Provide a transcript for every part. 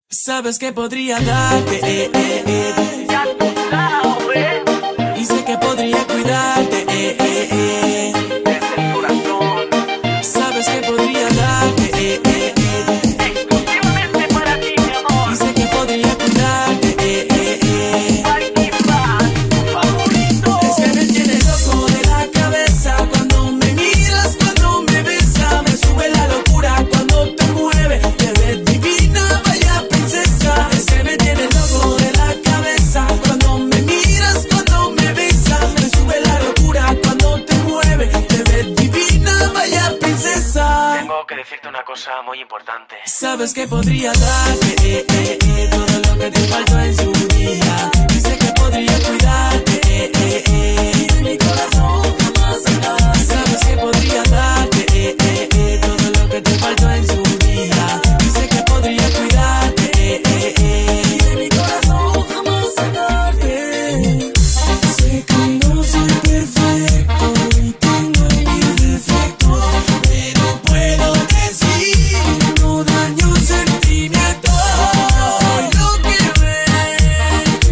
Sabes que podría darte, Ya tú sabes, y sé que podría cuidarte, desde el corazón, sabes que podría darte, exclusivamente para ti, mi amor. y sé que podría cuidarte, Mikey Band, tu favorito. es que me tienes loco de la cabeza cuando me miras, cuando me besas, me sube la locura cuando te mueves, te ves divina, vaya princesa, es que me tienes loco de la cabeza cuando me miras, cuando me besas, me sube la locura cuando te mueves, te ves divina, vaya princesa. Tengo que decirte una cosa muy importante. Sabes que podría darte todo lo que te faltó en su día. Y sé que podría cuidarte y de mi corazón jamás sacar. Sabes que podría darte todo lo que te faltó en su día. Y sé que podría cuidarte y de mi corazón jamás sacarte. Sé que no soy perfecto y tengo mil defectos, pero puedo decir que no daño sentimientos. Soy lo que ves,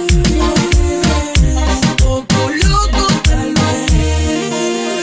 un poco loco tal vez.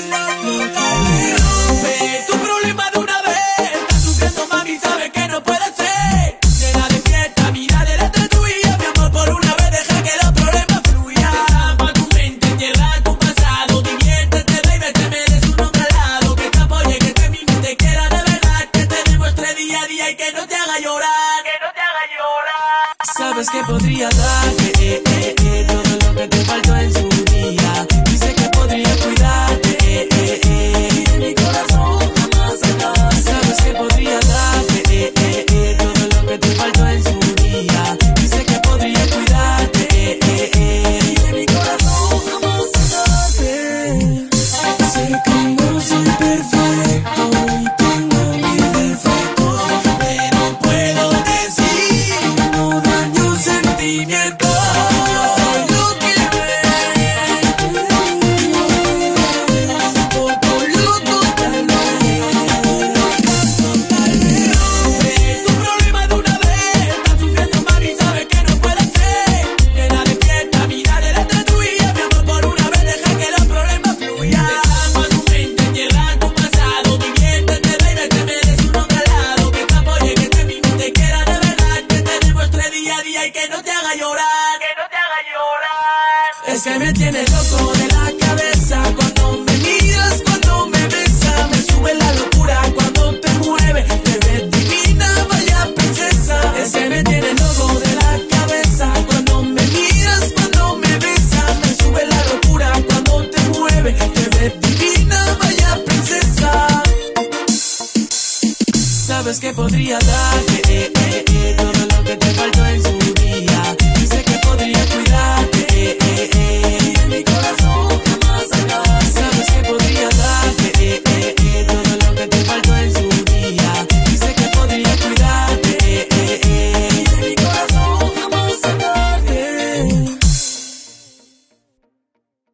Rompe tu problema de una vez. Estás sufriendo, mami, sabes que no puede ser. Nena, despierta, mira delante tuya, mi amor, por una vez deja que los problemas fluyan. Pa' tu mente, entierra tu pasado, diviértete, baby, te mereces un hombre al lado, que te apoye, que te mime, te quiera de verdad, que te demuestre día a día y que no te haga llorar. Que no te haga llorar. Sabes que podría darte todo lo que te faltó en su día. Y sé que podría cuidarte y de mi corazón jamás sacar. Sabes que podría darte todo lo que te faltó en su día. Y sé que podría cuidarte y de mi corazón jamás sacarte. Sé que no soy perfecto y tengo mil defectos, pero puedo decir que no daño sentimientos. Soy lo que ves, un poco loco tal vez. Rompe tu problema de una vez. Estás sufriendo, mami, sabes que no puede ser. Nena, despierta, mira delante tuya, mi amor, por una vez deja que los problemas fluyan. Deja tu mente, entierra tu pasado, diviértete, baby, te mereces un hombre al lado, que te apoye, que te mime, te quiera de verdad, que te demuestre día a día y que no te haga llorar. Que no te haga llorar. Es que me tienes loco de la cabeza cuando me miras, cuando me besas, me sube la locura cuando te mueves, te ves divina, vaya princesa. Es que me tienes loco de la cabeza cuando me miras, cuando me besas, me sube la locura cuando te mueves, te ves divina, vaya princesa. Sabes que podría darte